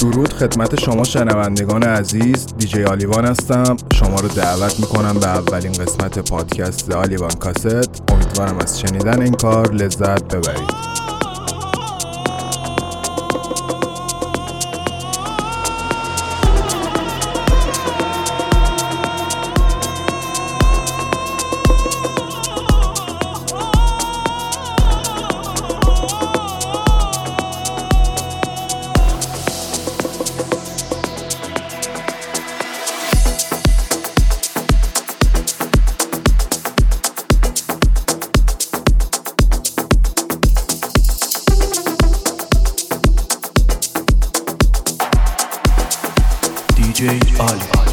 درود خدمت شما شنوندگان عزیز. دیجی آلیوان هستم. شما رو دعوت میکنم به اولین قسمت پادکست آلیوان کاست. امیدوارم از شنیدن این کار لذت ببرید. DJ Oliver.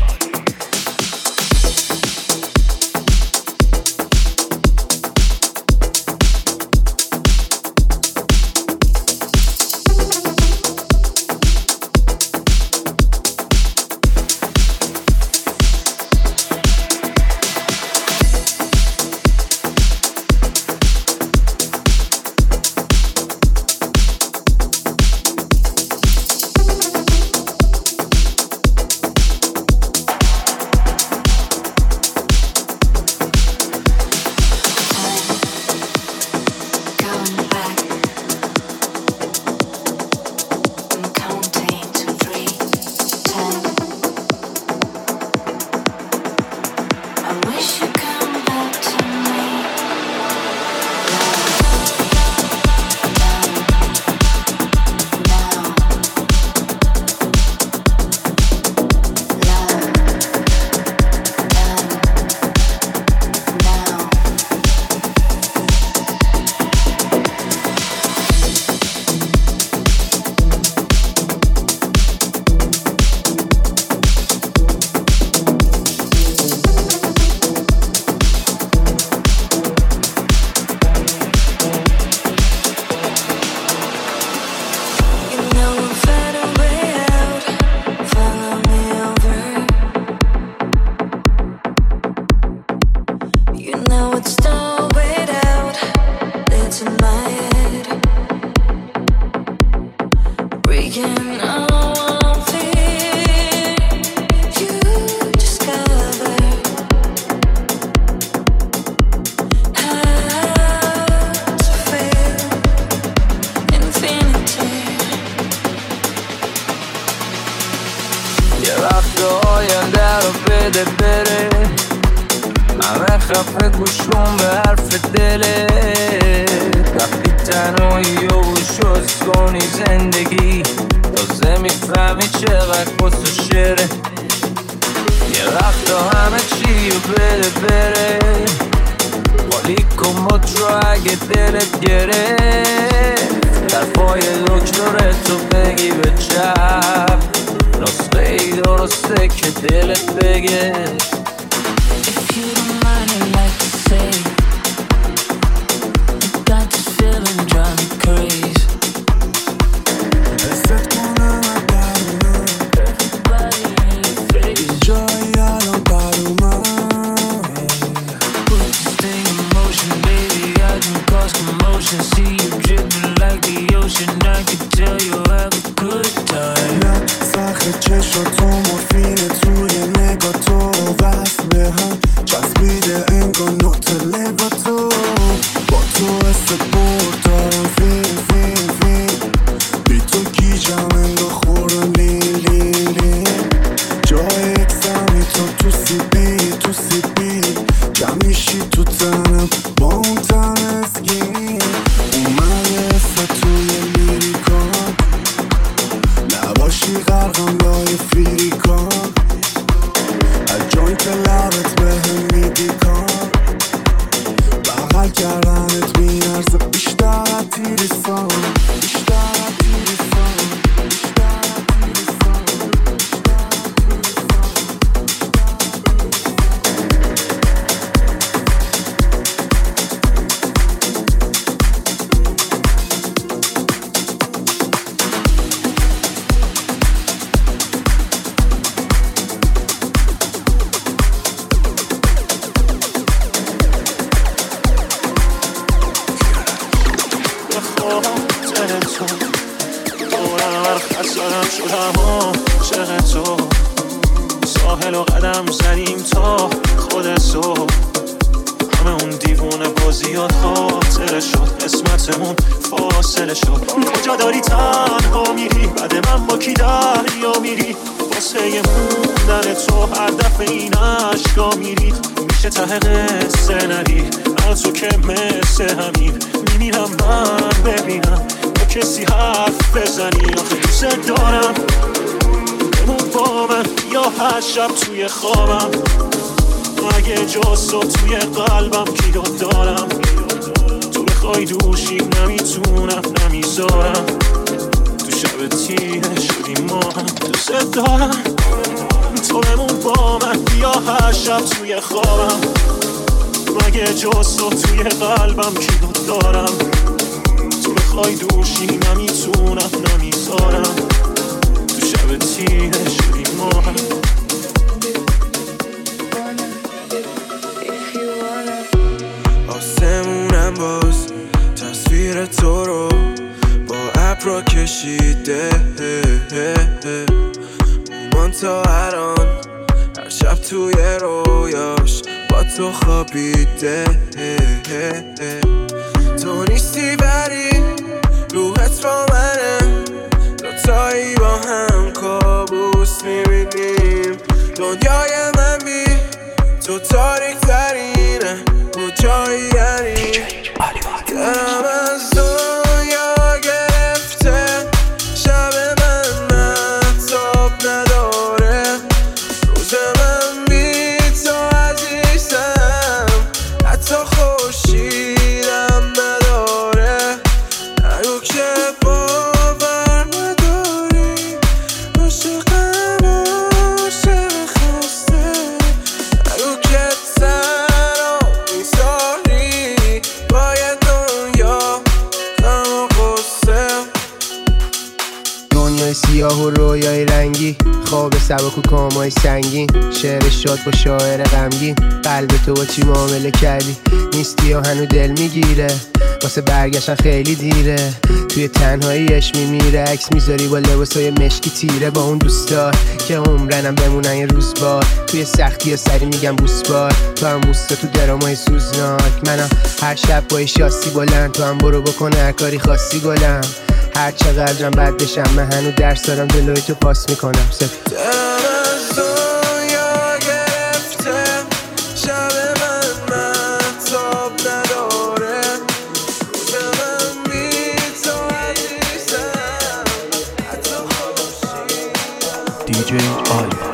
خفه گوشون به حرف دله وقتی تنهایی و شست کنی زندگی تازه میفهمی چقدر پست و شره یه وقتا همه چی رو بده بره بالی کن مت رو اگه دلت گرفت طرفای دکترتو بگی به چپ نسخه ای درسته که دلت بگه. If you don't mind, I'd like to say you got this feeling drive me crazy. حست کنم برامون Everybody in your face. جایی الان برامون Put this thing in motion, baby, I can cause commotion. See you dripping like the ocean, I can tell you'll have a good time. نه سخت چشاتو مورفین توی نگاه تو وصل به هم چسبیده انگار نوت لبا تو با تو استبور دارم فیلم بی تو گیجم انگار خورم لیلی جای اکسمی تو سیبی جمع میشی تو تنم با اون تن اسگین اومده اسم توی لیریکان نباشی غرقم لای فیریکان از جوینت لبت بهم میدی کار بغل کردنت میارزه بیشتر از تیریسان Turn into خط زدم شدم عاشق تو ساحل و قدم زنیم تا خود صبح همه اون دیوونه بازیات خاطره شد قسمتمون فاصله شد کجا داری تنها میری بعد من با کی دریا میری واسه موندن تو هر دفعه این عشقا میری میشه ته قصه نری از تو که مثل همین میمیرم من ببینم با کسی حرف بزنی آخه دوست دارم بمون با من یا هر شب توی خوابم اگه جز تو توی قلبم کیو دارم تو بخوای دوشی نمیتونم نمیذارم تو شب تیه شدی ما هم دوست دارم تو بمون با من بیا هر شب توی خوابم اگه جز تو توی قلبم کیو دارم تو بخوای دوشی نمیتونم نمیذارم تو شب تیه شدی ما هم آسمونم باز تصویر تو رو با ابرا کشیده مومان تا الان هر شب توی رویاش با تو خوابیده تو نیستی ولی روحت با منه دوتایی با هم کابوس میبینیم دنیای من بی تو تاریک ترینه کجایی یعنی دلم از دنیا گرفته شب من مهتاب نداره روز من بی تو عزیزم حتی خورشیدم نداره نگو که باور نداری عاشقم عاشق خسته نگو که تنها میذاری باید دنیا غم و غصه دنیای سیاه و رویای رنگی خواب سبک و کامای سنگین شعر شاد با شاعر غمگین قلب تو با چی معامله کردی نیستی و هنو دل میگیره واسه برگشتن خیلی دیره توی تنهاییش میمیره عکس میذاری با لباسای مشکی تیره با اون دوستا که عمرنم بمونن یه روز بار توی سختی ها سری میگم بوس بار تو هم بوستا تو درامای سوزناک منم هر شب با شاسی بلند تو هم برو بکن هر کاری خاصی گلم هر چقدرم بد بشم من هنو درس دارم جلوی تو پاس میکنم سفید DJ Oliver.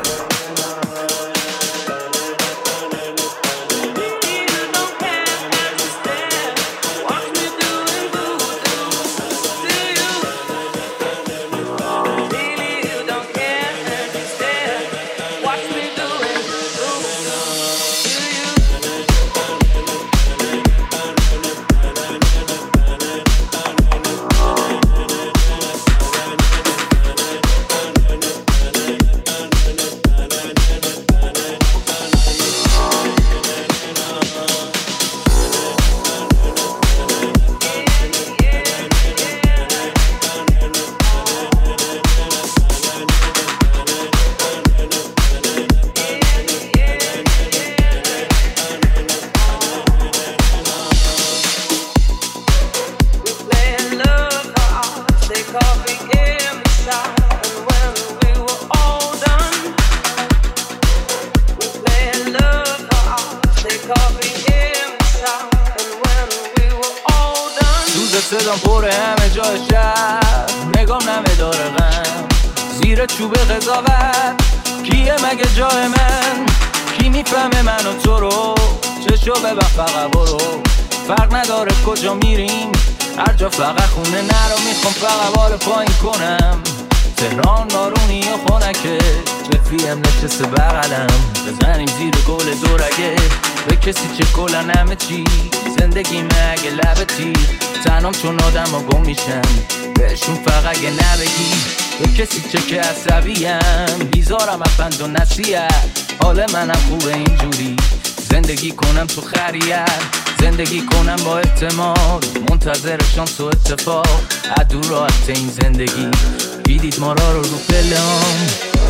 صدام پره همه جای شهر نگام نمه داره غم زیر چوب قضاوت کیه مگه جای من کی میفهمه من و تو رو چشو ببن فقط برو فرق نداره کجا میریم هر جا فقط خونه نرو میخوام فقط بال پایین کنم تهران نارونی و خونکه رفیم نشسته بغلم بزنیم زیر گل دورگه به کسی چه کلن همه چی زندگی مگه لبه تیر تنام چون آدم ها گم میشن بهشون فقط یه نبگی به کسی چه که عصبیم بیزارم افند و نصیحت حال منم خوبه اینجوری زندگی کنم تو خریت زندگی کنم با احتمال منتظر شانس و اتفاق عدو راحت این زندگی دیدید ما را رو پلهام.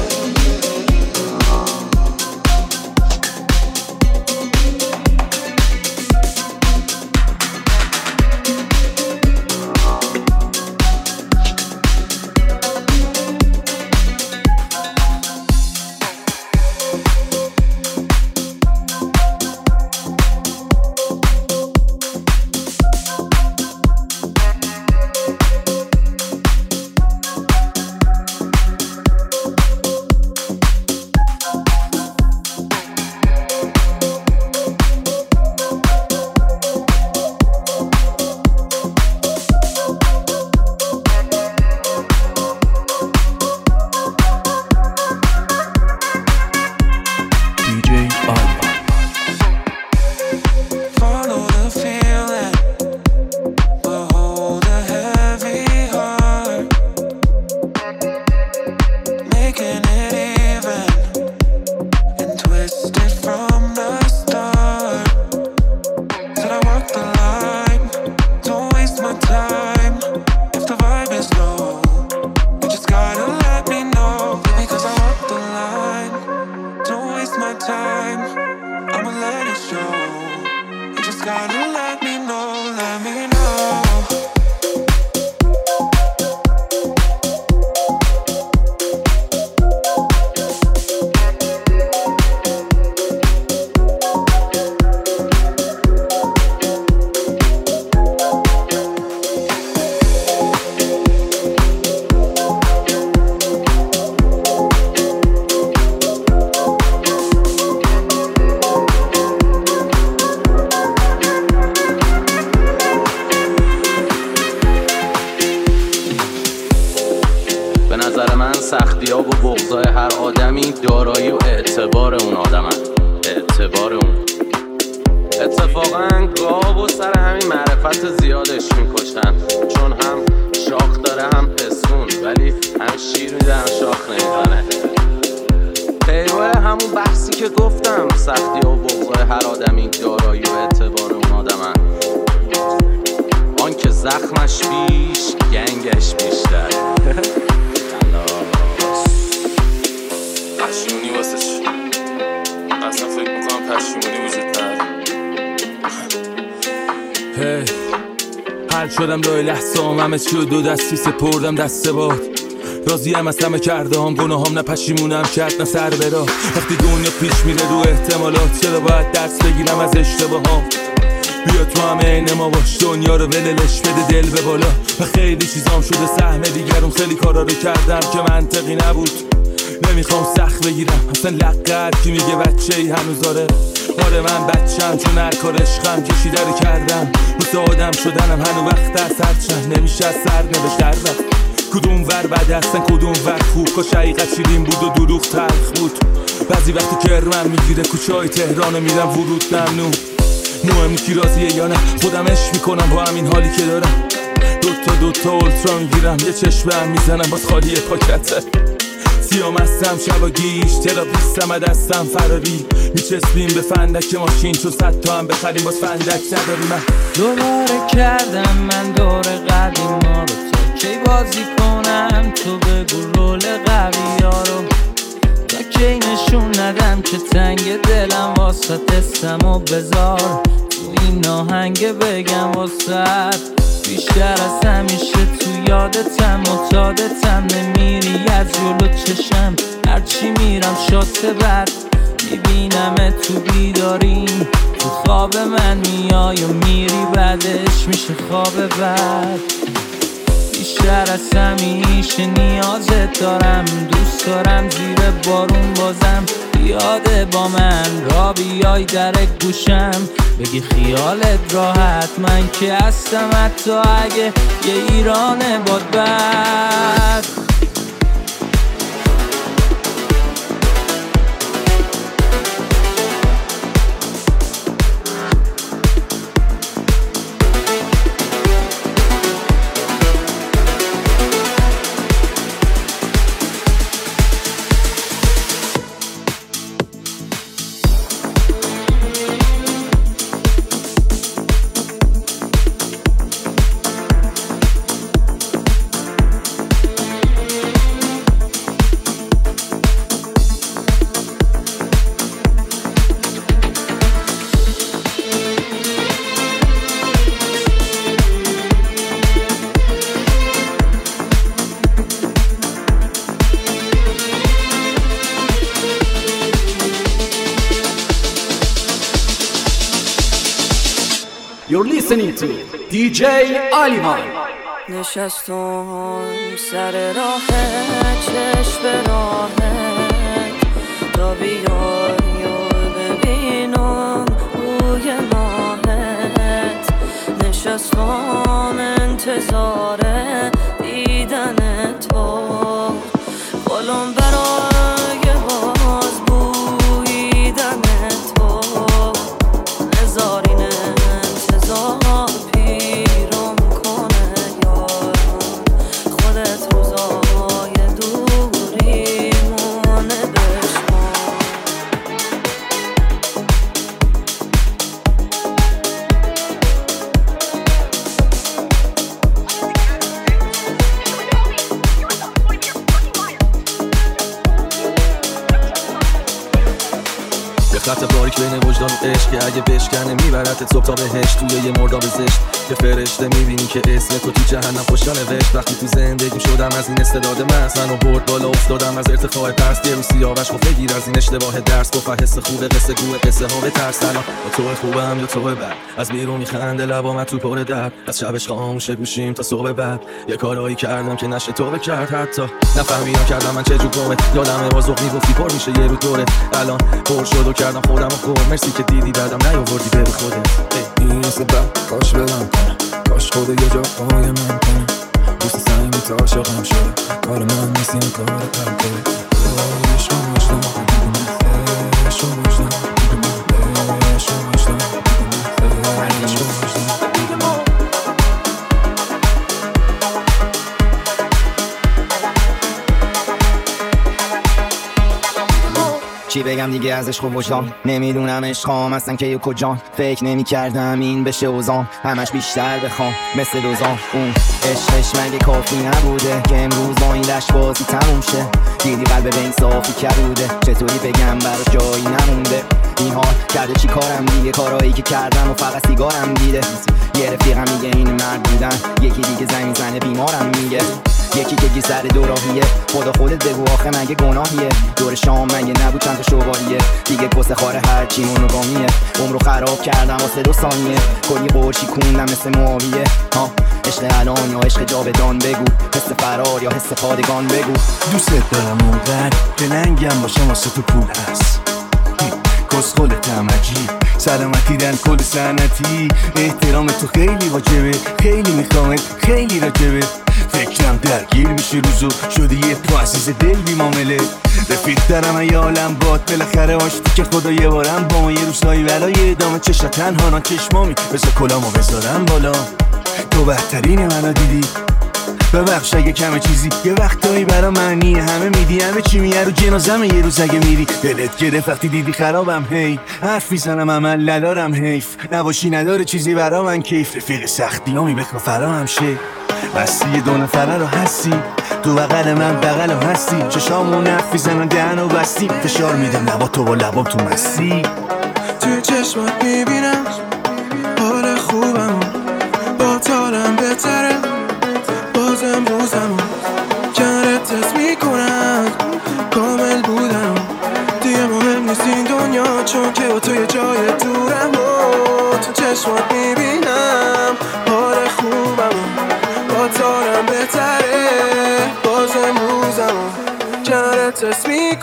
سختی‌ها و بغضای هر آدمی دارایی و اعتبار اون آدمن. اعتبار اون اتفاقا گاو و سر همین معرفت زیادش میکشن، چون هم شاخ داره هم پستون، ولی هم شیر میدن شاخ نمیدنه. پیروه همون بحثی که گفتم، سختی‌ها و بغضای هر آدمی دارایی و اعتبار اون آدمن. آن که زخمش بیش گنگش بیشتر. پشیمونی واسه چی؟ اصلا فکر میکنم پشیمونی وجود نداره. حل شدم لای لحظام، همه چی رو دو دستی سپردم دست باد. راضیم از همه کرده هم، گناهام نه پشیمونم کرد نه سر برا. وقتی دنیا پیش میره رو احتمالات، چرا باید درس بگیرم از اشتباهام؟ بیا تو همه عین ما باش، دنیا رو وللش بده دل به بالا. و خیلی چیزام شده سهم دیگرون، خیلی کارا رو کردم که منطقی نبود. نمیخوام سخت بگیرم اصلا لقد کی میگه بچه ای هنوز داره. آره من بچم، چون هر کار عشقم کشیده رو کردم. مثل آدم شدنم هنو وقت از هر چند نمیشه از سر نوشت در وقت. کدوم ور بده هستن کدوم ور خوب، کاش حقیقت شیرین بود و دروغ تلخ بود. بعضی وقتی کرمم میگیره کوچه های تهران میرم ورود ممنوع. مهم کی راضیه یا نه، خودم عشق میکنم با همین حالی که دارم. دوتا اولترا میگیرم، یه چشمم میزنم باز خالی پاکته. سیام هستم شبا گیش، تراپیستم دستم فراری. میچسبیم به فندک ماشین، چون 100 تا هم بخریم باز فندک نداری. من دوباره کردم من دور قدیما رو، تا کی بازی کنم تو بگو رول قوی ها رو. تا کی نشون ندم که تنگ دلم واسه تستم و بذار تو این آهنگ بگم واسه. بیشتر از همیشه تو یادتم معتادتم، نمیری از جلو چشم. هرچی میرم شات بد میبینم تو بیداریم. تو خواب من میای و میری، بعدش میشه خواب بد. بیشتر از همیشه نیازت دارم، دوست دارم زیر بارون بازم یاده با من را بیای در گوشم. بگی خیالت راحت، من که هستم حتی اگه یه ایران باد بد. You're listening to DJ Aliman. نشستم سر راه چشم راهت تا بیای و ببینم روی ماهت نشستم انتظار دیدن تو قلم برای باز بویدن تو هزار این انتظار پیرم کنه یار خودت روزای دوریمونه بشمار خط باریک بین وجدان و عشق که اگه بشکنه میبرت صبح تا بهش توی یه مرداب زشت که فرشته میبینی که اسم تو تو جهنم خوشا نوشت وقتی تو زندگی شدم از این استعداد مست منو برد بالا افتادم از ارتفاع پست یه رو سیاوش گفت بگیر از این اشتباه درس گفت حس خوبه قصه گوه قصه ها به ترس الان با تو خوبم یا تو بد از بیرون میخنده لبام تو پر درد از شبش خاموشه گوشیم تا صبح بعد یه کارایی کردم که نشه تو بکرد حتی نفهمیدم کردم من چه جو گمه یادمه بازوق میگفتی پر میشه یه رو دوره الان پر شد و کردم خودم و خود مرسی که دیدی بعدم نیاوردی بری خودت این سبب کاش بدم کنم کاش خود یه جا پای من کنم دوست سنگی تا عاشقم شده کار من نیست این کار قلبه عشق و وجدان عشق و وجدان عشق و وجدان عشق و وجدان چی بگم دیگه از عشق و وجدان نمیدونم عشقام اصلا که یه کجان فکر نمی کردم این بشه اوزان همش بیشتر بخوام مثل دوزان اون عشقش مگه کافی نبوده که امروز با این دشت بازی تموم شه دیدی قلب به این صافی کبوده چطوری بگم برا جایی نمونده این حال کرده چی کارم دیگه کارایی که کردم و فقط سیگارم دیده یه رفیقم میگه این مرد بودن یکی دیگه زنی زنه بیمارم میگه یکی که گی سر دو راهیه خدا خودت بگو آخه مگه گناهیه دور شام مگه نبود چند تا شوالیه دیگه کسه خاره هرچی مونوگامیه عمرو خراب کردم واسه 2 ثانیه کلی قرشی کوندم مثل معاویه ها عشق الان یا عشق جاودان بگو حس فرار یا حس پادگان بگو دوست دارم اونقدر که لنگم باشم واسه تو پول هست کسخل تمجی سلامتی در کل سنتی احترام تو خیلی واجبه خیلی میخوامت خیلی راجبه فکرم درگیر میشه روزو شده یه تو عزیز دل بی معامله رفیق دارم ایالم باد بالاخره آشتی که خدا یه بارم با ما یه روزایی ولای ادامه چشم تنها چشمامی بذار کلامو بذارم بالا تو بهترین منو دیدی ببخش اگه کمه چیزی یه وقتایی برا معنی همه میدی همه چی میه رو جنازمه یه روز اگه میری دلت گرفت وقتی دیدی خرابم هی حرف میزنم عمل ندارم حیف نباشی نداره چیزی برا من کیف رفیق سختیامی بکن فرا هم شه بستی یه 2 نفره رو هستی تو بغل من بغل رو هستی چشامون حرف میزنن دهن و بستی فشار میدم لبا تو با لبام تو مستی توی چشمات میبینم حال خوبم با تالم بهتره بازم روزم کنارت حس میکنم کامل بودم دیگه مهم نیست این دنیا چون که با تو یه جای دورم تو چشمات میبینم حال خوبم با تالم بهتره بازم روزم کنارت حس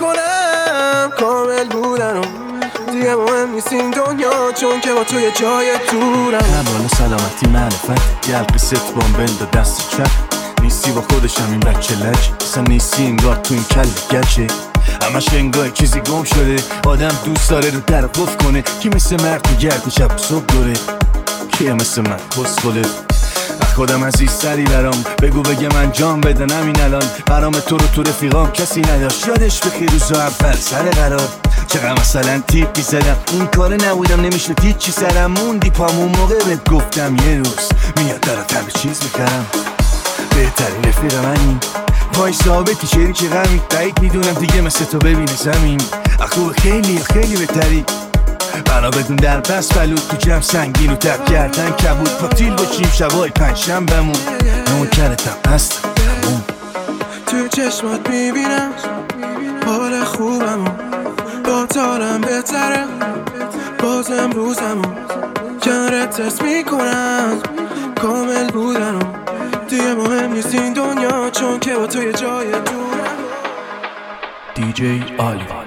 میکنم کامل بودم دیگه مهم نیست این دنیا چون که با تو یه جای دورم کمال سلامتی معرفت یلقی ست بامبل دا دست چپ نیستی با خودشم این بچه لج اصلا نیستی انگار تو این کل گچه همش انگار چیزی گم شده آدم دوست داره رو در قفل کنه کی مثل مرد میگرد شب صبح دوره کیه مثل من پست خله خودم عزیز سری برام بگو بگه من جان بدنم این الان برام تو رو تو رفیقام کسی نداشت یادش بخیر روزو اول سر قرار چقدر مثلا تیپی زدم این کار نبودم نمیشه هیچی سرم موندی پامون موقع بهت گفتم یه روز میاد درات همه چیز میکردم بهترین رفیق منی پای ثابتی شریک غمی بعید میدونم دیگه مثل تو ببینه زمین اخوه خیلی خیلی بهتری بنا بدون در بس بلود تو جمع سنگین و تب کردن کبود پاکتیل باشیم شبای 5 بمون نوکرتم هستم تو چشمات میبینم حال خوبم با تالم بهتره بازم روزم کنارت تست میکنم کامل بودنم دیگه مهم نیست این دنیا چون که با تو یه جای دورم. دیجی آلیوان.